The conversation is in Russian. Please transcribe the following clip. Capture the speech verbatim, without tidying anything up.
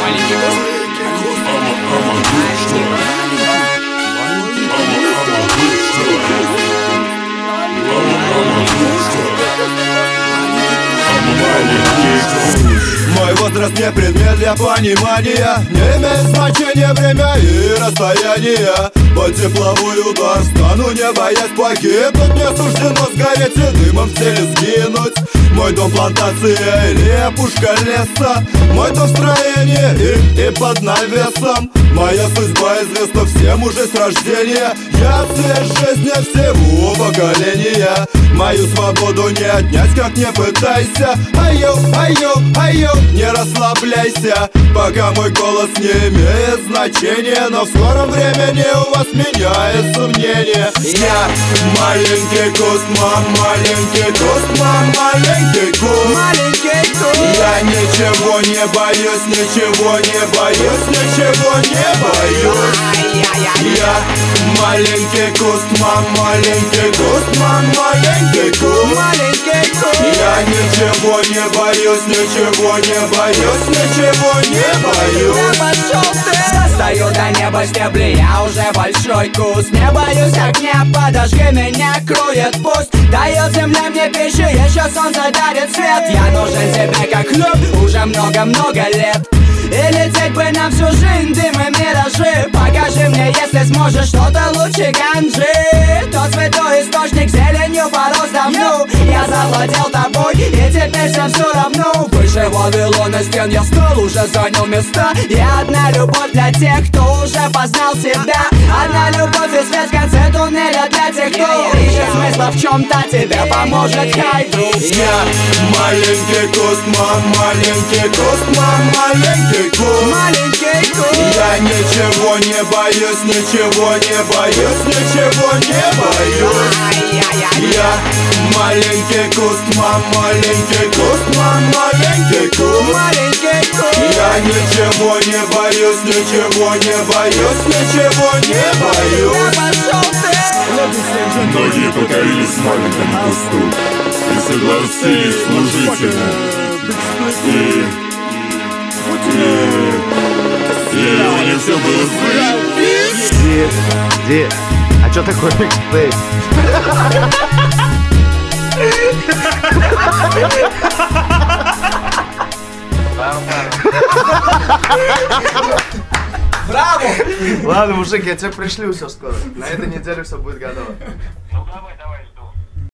Маленький куст. Мой возраст не предмет для понимания. Не имеет значения время и расстояние. Под тепловой удар стану, не боясь погибнуть. Мне суждено сгореть и дымом в теле сгинуть. Мой дом плантация или пушка леса. Мой дом строение и, и под навесом. Моя судьба известна всем уже с рождения. Я цвет жизни всего поколения. Мою свободу не отнять, как не пытайся. Ай-ю, ай-ю, ай-ю, не расслабляйся, пока мой голос не имеет значения. Но в скором времени у вас меняется мнение. Я маленький куст, мам, маленький куст, мам, маленький куст. Маленький куст. Я ничего не боюсь, ничего не боюсь, ничего не боюсь. Я маленький куст, мам, маленький куст, мам, маленький куст. Маленький куст. Я ничего не боюсь, ничего не боюсь, ничего не боюсь. Да пошел ты! Достаю до неба стебли, я уже большой куст. Не боюсь огня, подожги меня, крует пусть. Дает земля мне пищу, еще солнце дарит свет. Я нужен тебе как хлеб уже много-много лет. И лететь бы на всю жизнь, дым и миражи. Покажи мне, если сможешь, что-то лучше ганджи. Тот святой источник зеленью порос давно. Я завладел тобой, и теперь всем все равно. Выше Вавилона стен я стал, уже занял места. И одна любовь для тех, кто уже познал себя. Одна любовь и свет в конце туннеля для тех, кто ищет смысла в чем-то, тебе поможет хайду. Я маленький куст, мам, маленький куст, мам, маленький куст. Маленький куст. Я ничего не боюсь, ничего не боюсь, ничего не боюсь. Я маленький куст, мам, маленький куст, мам, маленький куст. Маленький куст. Я ничего не боюсь, ничего не боюсь, ничего не боюсь. Да пошел ты! Многие покорились маленькому кусту и согласились служить ему. И... И... И у них все было заебись. Дед, дед, а чё такое миксплей? Браво! Ладно, мужик, я тебе пришлю все скоро. На этой неделе все будет готово.